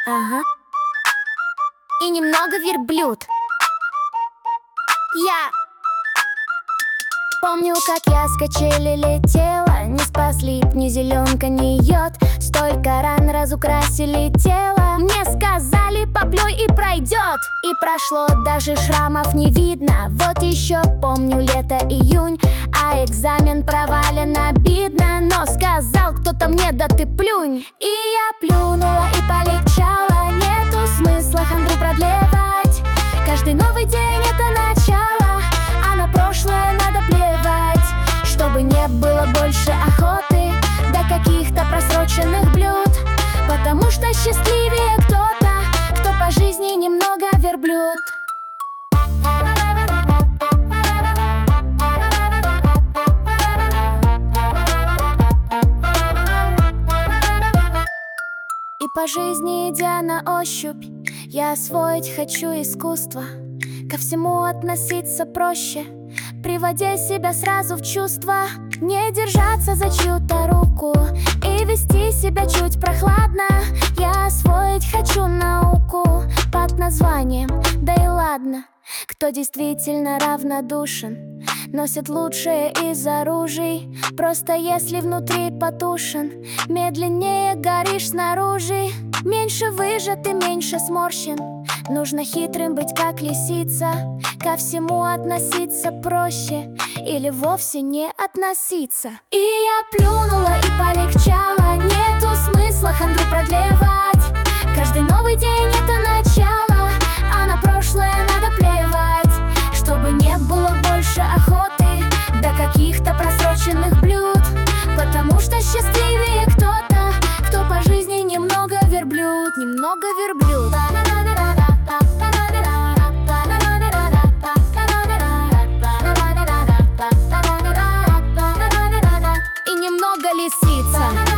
Ага. И немного верблюд. Я помню, как я с качели летела. Не спас лип, ни зеленка, ни йод. Столько ран разукрасили тело. Мне сказали, поплюй и пройдет. И прошло, даже шрамов не видно. Вот еще помню лето, июнь, а экзамен провален обидно. Но сказал кто-то мне: да ты плюнь. И я плюнула и полегчало. Нету смысла хандру продлевать. Каждый новый день — это начало, а на прошлое надо плевать. Чтобы не было больше охоты до каких-то просроченных блюд. Потому что счастливее кто-то, кто по жизни немного верблюд. И по жизни, идя на ощупь, я освоить хочу искусство. Ко всему относиться проще, приводя себя сразу в чувство. Не держаться за чью-то руку и вести себя чуть прохладно. Я освоить хочу науку под названием «Да и ладно». Кто действительно равнодушен, носит лучшее из оружий. Просто если внутри потушен, медленнее горишь снаружи. Меньше выжат и меньше сморщен. Нужно хитрым быть, как лисица. Ко всему относиться проще или вовсе не относиться. И я плюнула и полегчало. Нету смысла хандру продлевать. Каждый новый день — это начало, а на прошлое надо плевать. Чтобы не было больше охоты до каких-то просроченных блюд. Потому что счастливее кто-то, кто по жизни немного верблюд. Немного верблюд. И немного лисица.